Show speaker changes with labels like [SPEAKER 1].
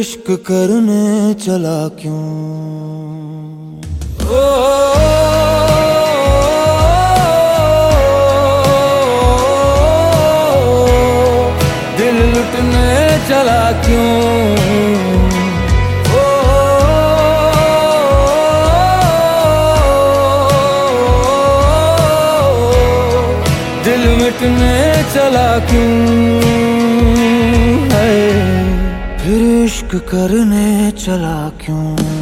[SPEAKER 1] इश्क करने चला क्यों। ओ दिल लुटने चला क्यों। ओ दिल मिटने चला क्यों है, फिर इश्क करने चला क्यों।